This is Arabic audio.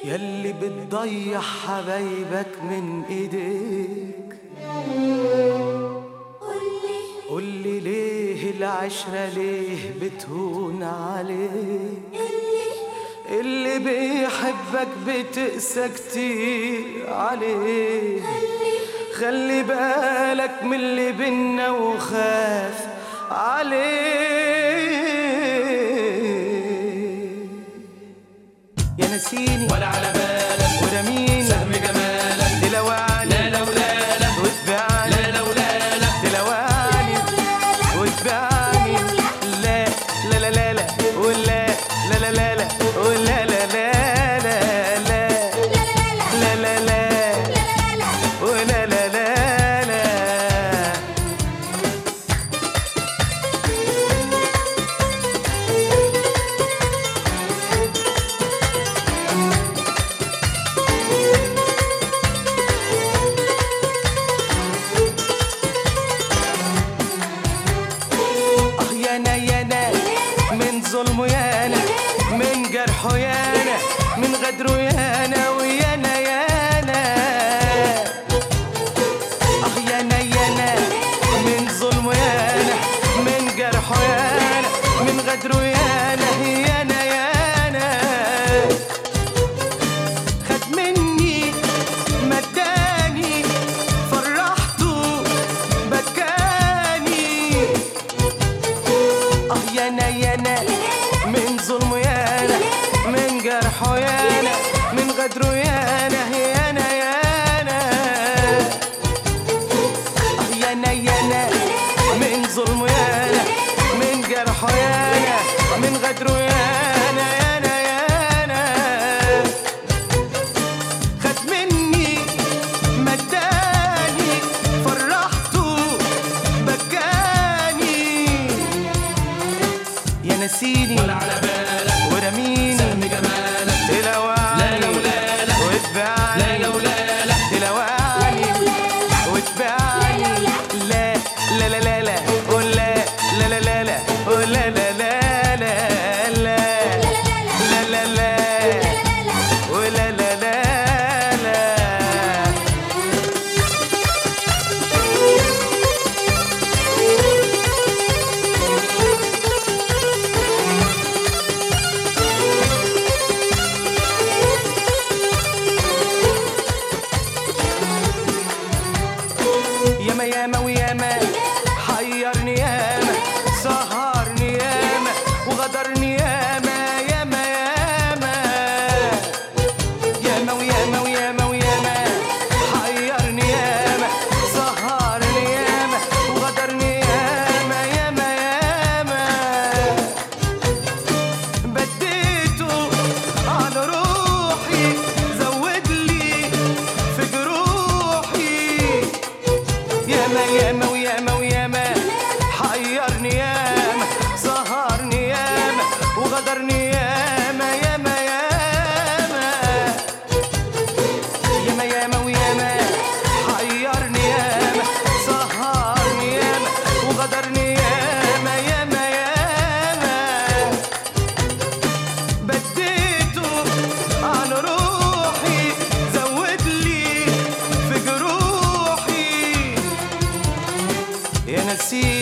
يلي بتضيع حبايبك من ايديك، قولي ليه العشرة ليه بتهون عليك؟ اللي بيحبك بتقسى كتير عليه، خلي بالك من اللي بينا وخاف عليه. يا نسيني ولا على بالك ورميني سهم جمالك تلوعني لا لا ولا لا واتبعني لا لا ولا لا تلوعني واتبعني لا لا لا لا لا ولا لا لا لا لا ولا لا لا لا لا لا لا لا ولا لا لا لا. يانا يانا من ظلمه يانا، من جرحه يانا، من غدره يانا ويانا يانا. يانا يانا من ظلمه يانا، من جرحه يانا، من غدره يانا يانا يانا. خد مني مداني فرحته بكاني. يانا يانا من ظلمه يانا، من جرحه يانا، من غدره يانا يانا يانا. يانا يانا من ظلمه يانا، من جرحه يانا، من غدره يانا يانا يانا. خد مني مداني فرحته بكاني. يا نسيني ولا على بالك ورميني سهم جمالك تلوعني لا لا ولا لا واتبعني لا لا ولا لا تلوعني واتبعني لا لا لا لا لا ولا لا لا لا لا ولا لا لا لا لا لا لا لا ولا لا لا لا. ياما ياما وياما حيرني ياما، سهرني ياما وغدرني ياما ياما ياما. ياما وياما وياما وياما حيرني ياما، سهرني ياما وغدرني ياما ياما ياما. بديته على روحي زود لي في جروحي. ياما ياما وياما وياما حيرني ياما، سهرني ياما وغدرني ياما ياما ياما. ياما ياما وياما حيرني ياما، سهرني ياما وغدرني ياما ياما ياما. بديته على روحي زود لي في جروحي. يا نسيني